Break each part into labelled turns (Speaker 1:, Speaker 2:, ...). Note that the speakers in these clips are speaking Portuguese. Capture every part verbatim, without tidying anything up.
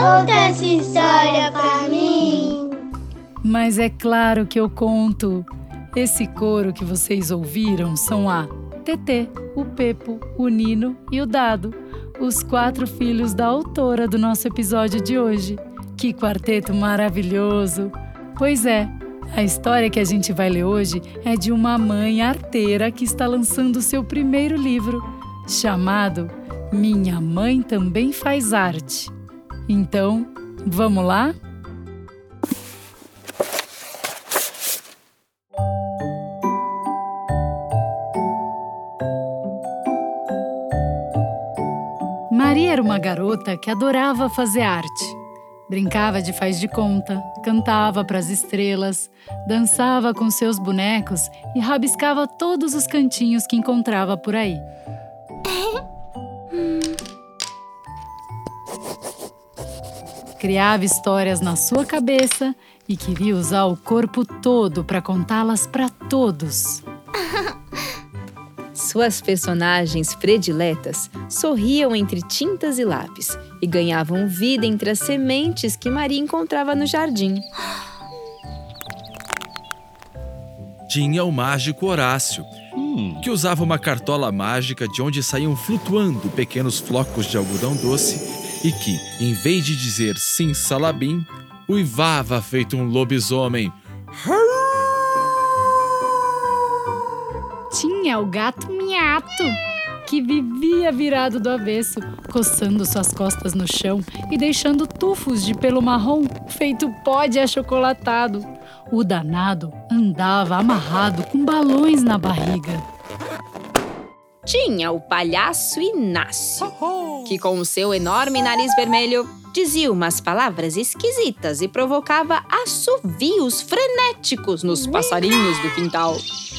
Speaker 1: Conta essa história pra mim.
Speaker 2: Mas é claro que eu conto. Esse coro que vocês ouviram são a Tetê, o Pepo, o Nino e o Dado, os quatro filhos da autora do nosso episódio de hoje. Que quarteto maravilhoso! Pois é, a história que a gente vai ler hoje é de uma mãe arteira que está lançando seu primeiro livro, chamado Minha Mãe Também Faz Arte. Então, vamos lá? Maria era uma garota que adorava fazer arte. Brincava de faz de conta, cantava para as estrelas, dançava com seus bonecos e rabiscava todos os cantinhos que encontrava por aí. Criava histórias na sua cabeça e queria usar o corpo todo para contá-las para todos.
Speaker 3: Suas personagens prediletas sorriam entre tintas e lápis e ganhavam vida entre as sementes que Maria encontrava no jardim.
Speaker 4: Tinha o mágico Horácio, hum. que usava uma cartola mágica de onde saíam flutuando pequenos flocos de algodão doce e que, em vez de dizer sim salabim, uivava feito um lobisomem.
Speaker 2: Tinha o gato Miato, que vivia virado do avesso, coçando suas costas no chão e deixando tufos de pelo marrom feito pó de achocolatado. O danado andava amarrado com balões na barriga.
Speaker 3: Tinha o palhaço Inácio, que com o seu enorme nariz vermelho dizia umas palavras esquisitas e provocava assovios frenéticos nos passarinhos do quintal.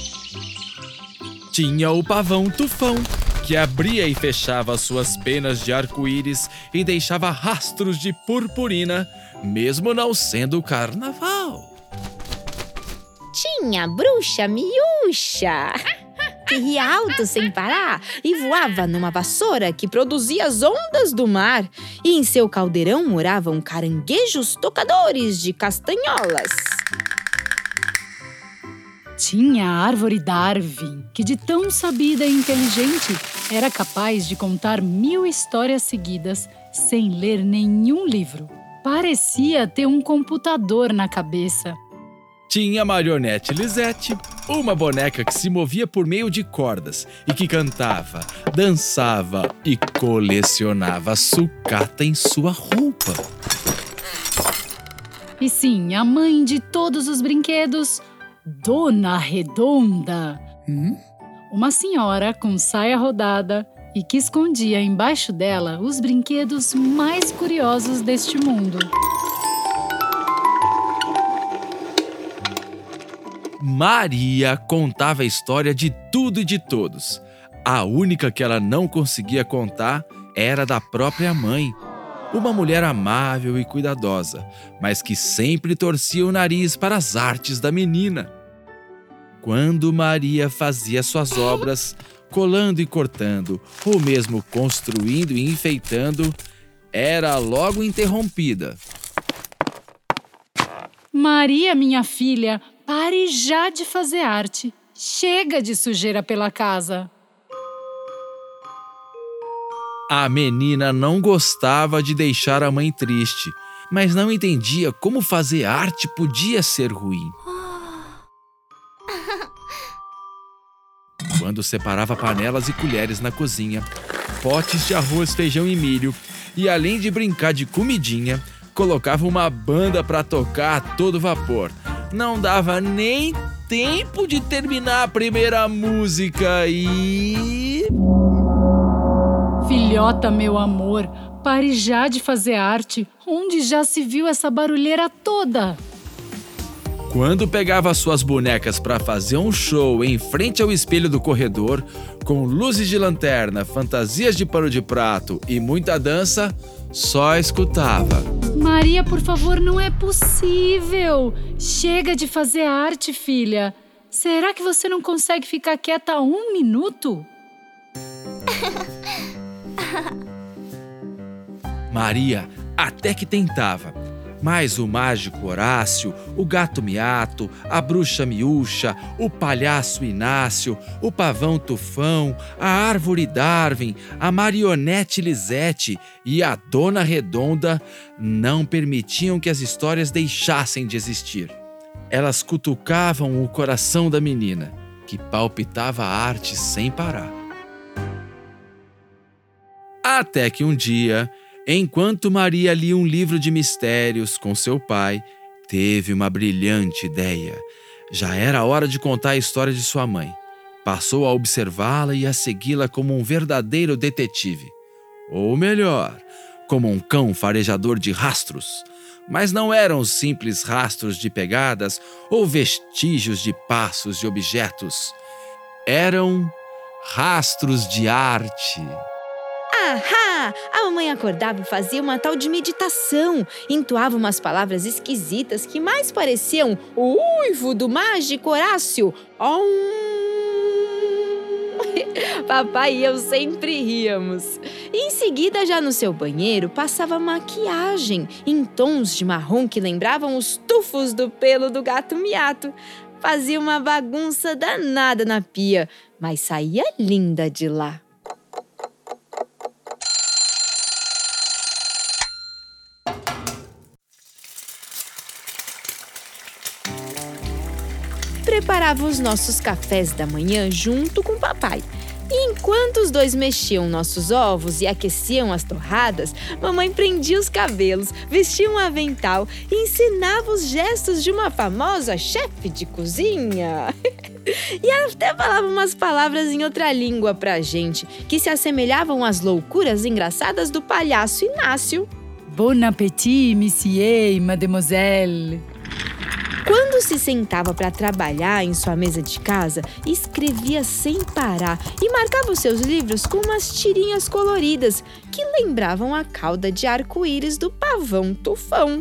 Speaker 4: Tinha o pavão Tufão, que abria e fechava suas penas de arco-íris e deixava rastros de purpurina, mesmo não sendo carnaval.
Speaker 3: Tinha a bruxa Miúcha, que ria alto sem parar e voava numa vassoura que produzia as ondas do mar. E em seu caldeirão moravam caranguejos tocadores de castanholas.
Speaker 2: Tinha a árvore Darwin, que de tão sabida e inteligente era capaz de contar mil histórias seguidas sem ler nenhum livro. Parecia ter um computador na cabeça.
Speaker 4: Tinha a marionete Lisete, uma boneca que se movia por meio de cordas e que cantava, dançava e colecionava sucata em sua roupa.
Speaker 2: E sim, a mãe de todos os brinquedos, Dona Redonda. Hum? Uma senhora com saia rodada e que escondia embaixo dela os brinquedos mais curiosos deste mundo.
Speaker 4: Maria contava a história de tudo e de todos. A única que ela não conseguia contar era da própria mãe. Uma mulher amável e cuidadosa, mas que sempre torcia o nariz para as artes da menina. Quando Maria fazia suas obras, colando e cortando, ou mesmo construindo e enfeitando, era logo interrompida.
Speaker 2: Maria, minha filha, pare já de fazer arte. Chega de sujeira pela casa.
Speaker 4: A menina não gostava de deixar a mãe triste, mas não entendia como fazer arte podia ser ruim. Quando separava panelas e colheres na cozinha, potes de arroz, feijão e milho, e além de brincar de comidinha, colocava uma banda para tocar a todo vapor. Não dava nem tempo de terminar a primeira música e...
Speaker 2: Filhota, meu amor, pare já de fazer arte. Onde já se viu essa barulheira toda?
Speaker 4: Quando pegava suas bonecas para fazer um show em frente ao espelho do corredor, com luzes de lanterna, fantasias de pano de prato e muita dança, só escutava.
Speaker 2: Maria, por favor, não é possível. Chega de fazer arte, filha. Será que você não consegue ficar quieta um minuto?
Speaker 4: Maria Até que tentava, mas o mágico Horácio, o gato Miato, a bruxa Miúcha, o palhaço Inácio, o pavão Tufão, a árvore Darwin, a marionete Lisete e a dona Redonda não permitiam que as histórias deixassem de existir. Elas cutucavam o coração da menina, que palpitava a arte sem parar. Até que um dia, enquanto Maria lia um livro de mistérios com seu pai, teve uma brilhante ideia. Já era hora de contar a história de sua mãe. Passou a observá-la e a segui-la como um verdadeiro detetive. Ou melhor, como um cão farejador de rastros. Mas não eram simples rastros de pegadas ou vestígios de passos e objetos. Eram rastros de arte.
Speaker 3: Ahá! A mamãe acordava e fazia uma tal de meditação. Entoava umas palavras esquisitas que mais pareciam o uivo do mágico Horácio. Om! Papai e eu sempre ríamos. E em seguida, já no seu banheiro, passava maquiagem em tons de marrom que lembravam os tufos do pelo do gato Miato. Fazia uma bagunça danada na pia, mas saía linda de lá. Preparava os nossos cafés da manhã junto com o papai. E enquanto os dois mexiam nossos ovos e aqueciam as torradas, mamãe prendia os cabelos, vestia um avental e ensinava os gestos de uma famosa chefe de cozinha. E ela até falava umas palavras em outra língua pra gente, que se assemelhavam às loucuras engraçadas do palhaço Inácio.
Speaker 2: Bon appétit, monsieur e mademoiselle.
Speaker 3: Quando se sentava para trabalhar em sua mesa de casa, escrevia sem parar e marcava os seus livros com umas tirinhas coloridas que lembravam a cauda de arco-íris do pavão Tufão.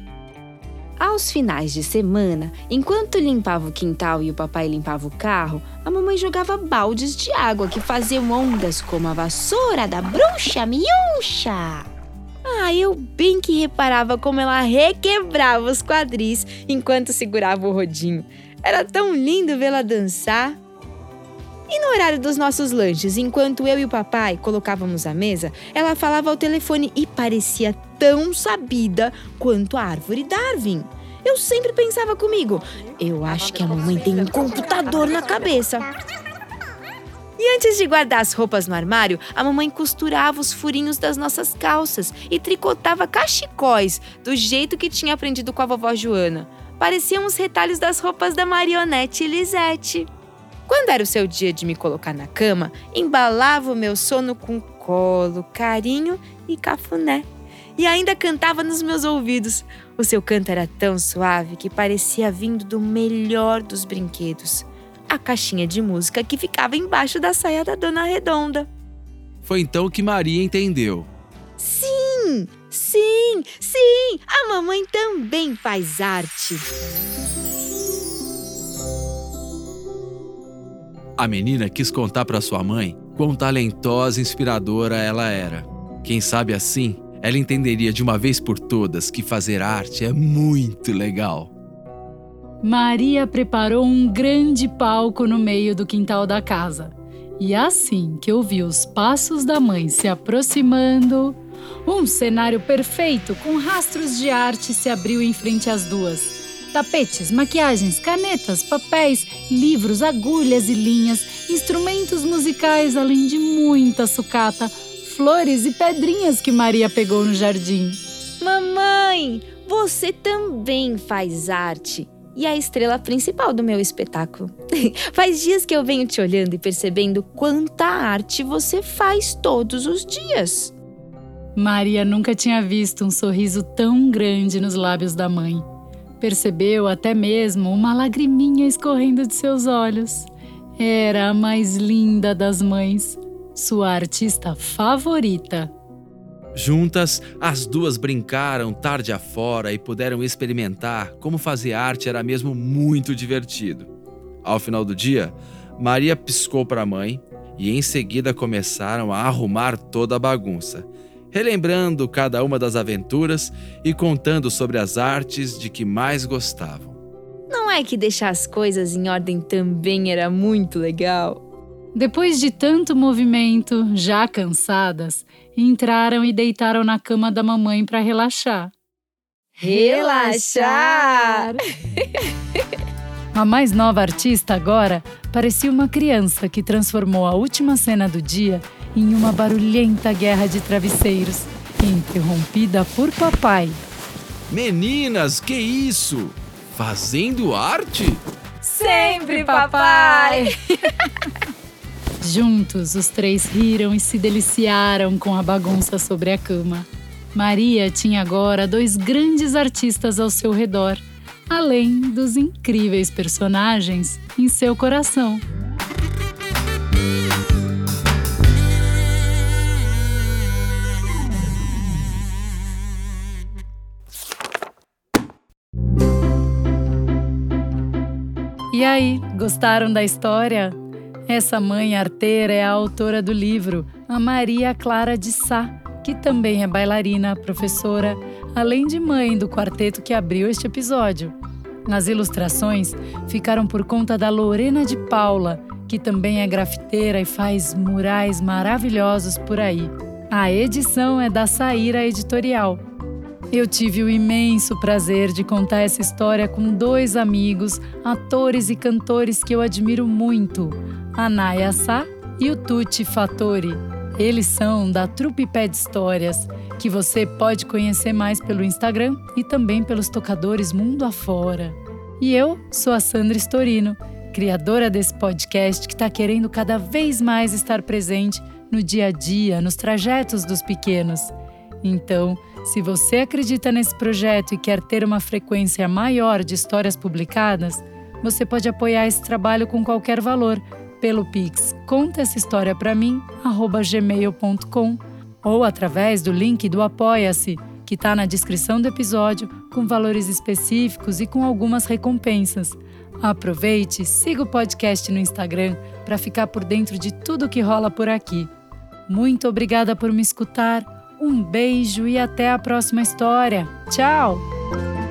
Speaker 3: Aos finais de semana, enquanto limpava o quintal e o papai limpava o carro, a mamãe jogava baldes de água que faziam ondas como a vassoura da bruxa Miúcha. Ah, eu bem que reparava como ela requebrava os quadris enquanto segurava o rodinho. Era tão lindo vê-la dançar. E no horário dos nossos lanches, enquanto eu e o papai colocávamos a mesa, ela falava ao telefone e parecia tão sabida quanto a árvore Darwin. Eu sempre pensava comigo, eu acho que a mamãe tem um computador na cabeça. E antes de guardar as roupas no armário, a mamãe costurava os furinhos das nossas calças e tricotava cachecóis, do jeito que tinha aprendido com a vovó Joana. Pareciam os retalhos das roupas da marionete Lisete. Quando era o seu dia de me colocar na cama, embalava o meu sono com colo, carinho e cafuné. E ainda cantava nos meus ouvidos. O seu canto era tão suave que parecia vindo do melhor dos brinquedos. A caixinha de música que ficava embaixo da saia da dona Redonda.
Speaker 4: Foi então que Maria entendeu.
Speaker 3: Sim, sim, sim! A mamãe também faz arte.
Speaker 4: A menina quis contar para sua mãe quão talentosa e inspiradora ela era. Quem sabe assim, ela entenderia de uma vez por todas que fazer arte é muito legal.
Speaker 2: Maria preparou um grande palco no meio do quintal da casa. E assim que ouviu os passos da mãe se aproximando, um cenário perfeito com rastros de arte se abriu em frente às duas. Tapetes, maquiagens, canetas, papéis, livros, agulhas e linhas, instrumentos musicais, além de muita sucata, flores e pedrinhas que Maria pegou no jardim.
Speaker 3: Mamãe, você também faz arte. E a estrela principal do meu espetáculo. Faz dias que eu venho te olhando e percebendo quanta arte você faz todos os dias.
Speaker 2: Maria nunca tinha visto um sorriso tão grande nos lábios da mãe. Percebeu até mesmo uma lagriminha escorrendo de seus olhos. Era a mais linda das mães, sua artista favorita.
Speaker 4: Juntas, as duas brincaram tarde afora e puderam experimentar como fazer arte era mesmo muito divertido. Ao final do dia, Maria piscou para a mãe e em seguida começaram a arrumar toda a bagunça. relembrando cada uma das aventuras e contando sobre as artes de que mais gostavam.
Speaker 3: Não é que deixar as coisas em ordem também era muito legal?
Speaker 2: Depois de tanto movimento, já cansadas, entraram e deitaram na cama da mamãe para relaxar.
Speaker 3: Relaxar!
Speaker 2: A mais nova artista agora parecia uma criança que transformou a última cena do dia em uma barulhenta guerra de travesseiros, interrompida por papai.
Speaker 4: Meninas, que isso? Fazendo arte?
Speaker 3: Sempre, papai!
Speaker 2: Juntos, os três riram e se deliciaram com a bagunça sobre a cama. Maria tinha agora dois grandes artistas ao seu redor, além dos incríveis personagens em seu coração. E aí, gostaram da história? Essa mãe arteira é a autora do livro, a Maria Clara de Sá, que também é bailarina, professora, além de mãe do quarteto que abriu este episódio. As ilustrações ficaram por conta da Lorena de Paula, que também é grafiteira e faz murais maravilhosos por aí. A edição é da Saíra Editorial. Eu tive o imenso prazer de contar essa história com dois amigos, atores e cantores que eu admiro muito, a Naya Sá e o Tuti Fattori. Eles são da Trupe Pé de Histórias, que você pode conhecer mais pelo Instagram e também pelos tocadores mundo afora. E eu sou a Sandra Storino, criadora desse podcast que está querendo cada vez mais estar presente no dia a dia, nos trajetos dos pequenos. Então, se você acredita nesse projeto e quer ter uma frequência maior de histórias publicadas, você pode apoiar esse trabalho com qualquer valor pelo Pix conta essa história para mim arroba gmail ponto com ou através do link do Apoia-se, que está na descrição do episódio, com valores específicos e com algumas recompensas. Aproveite e siga o podcast no Instagram para ficar por dentro de tudo que rola por aqui. Muito obrigada por me escutar. Um beijo e até a próxima história. Tchau!